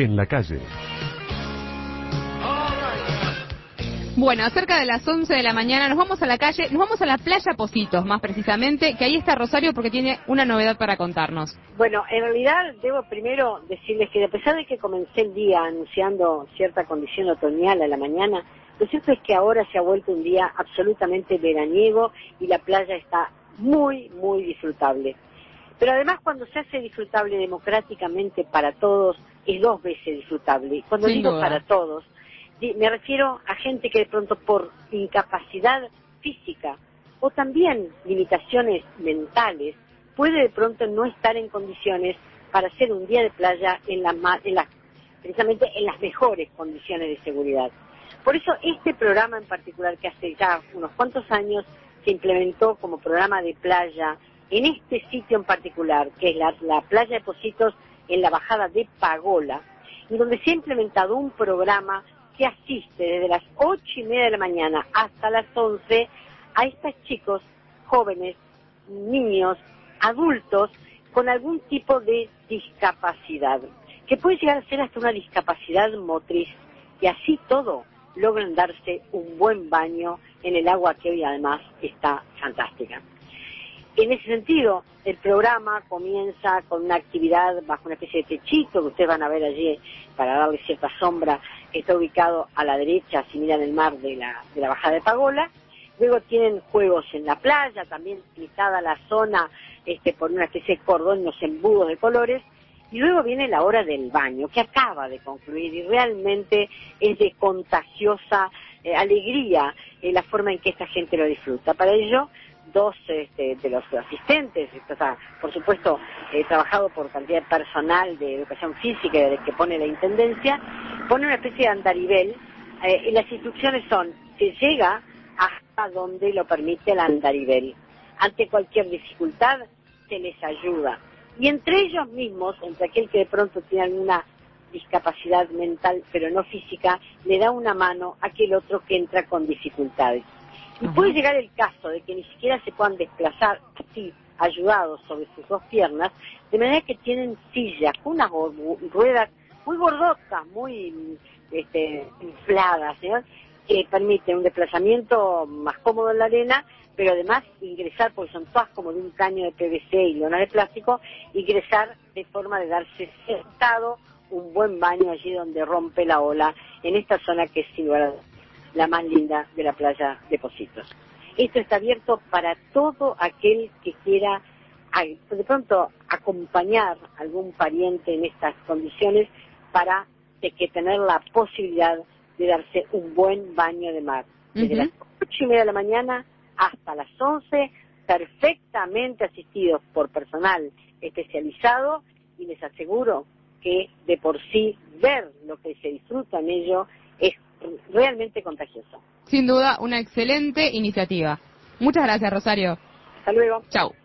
en la calle. Bueno, cerca de las 11 de la mañana nos vamos a la calle, nos vamos a la playa Pocitos, más precisamente, que ahí está Rosario porque tiene una novedad para contarnos. Bueno, en realidad debo primero decirles que a pesar de que comencé el día anunciando cierta condición otoñal a la mañana, lo cierto es que ahora se ha vuelto un día absolutamente veraniego y la playa está muy, muy disfrutable. Pero además cuando se hace disfrutable democráticamente para todos, es dos veces disfrutable. Cuando Sin digo duda. para todos, me refiero a gente que de pronto por incapacidad física o también limitaciones mentales puede de pronto no estar en condiciones para hacer un día de playa precisamente en las mejores condiciones de seguridad. Por eso este programa en particular, que hace ya unos cuantos años se implementó como programa de playa en este sitio en particular, que es la playa de Pocitos en la bajada de Pagola, y donde se ha implementado un programa que asiste desde las 8:30 de la mañana hasta las 11 a estos chicos, jóvenes, niños, adultos, con algún tipo de discapacidad, que puede llegar a ser hasta una discapacidad motriz, y así todo logran darse un buen baño en el agua que hoy además está fantástica. En ese sentido, el programa comienza con una actividad bajo una especie de techito que ustedes van a ver allí para darle cierta sombra, que está ubicado a la derecha, si miran el mar de la bajada de Pagola. Luego tienen juegos en la playa, también limitada la zona por una especie de cordón, unos embudos de colores. Y luego viene la hora del baño, que acaba de concluir y realmente es de contagiosa alegría la forma en que esta gente lo disfruta. Para ello, dos de los asistentes, por supuesto trabajado por cantidad de personal de educación física que pone la intendencia, pone una especie de andarivel, y las instrucciones son: se llega hasta donde lo permite el andarivel. Ante cualquier dificultad se les ayuda. Y entre ellos mismos, entre aquel que de pronto tiene alguna discapacidad mental pero no física, le da una mano a aquel otro que entra con dificultades. Y puede llegar el caso de que ni siquiera se puedan desplazar así, ayudados sobre sus dos piernas, de manera que tienen sillas, unas ruedas muy gordotas, muy infladas, ¿no?, que permiten un desplazamiento más cómodo en la arena, pero además ingresar, porque son todas como de un caño de PVC y lona de plástico, ingresar de forma de darse sentado un buen baño allí donde rompe la ola, en esta zona que es sin lugar a dudas la más linda de la playa de Pocitos. Esto está abierto para todo aquel que quiera de pronto acompañar a algún pariente en estas condiciones para que tener la posibilidad de darse un buen baño de mar. Desde las 8:30 de la mañana hasta las 11, perfectamente asistidos por personal especializado, y les aseguro que de por sí ver lo que se disfruta en ello es realmente contagioso. Sin duda, una excelente iniciativa. Muchas gracias, Rosario. Hasta luego. Chau.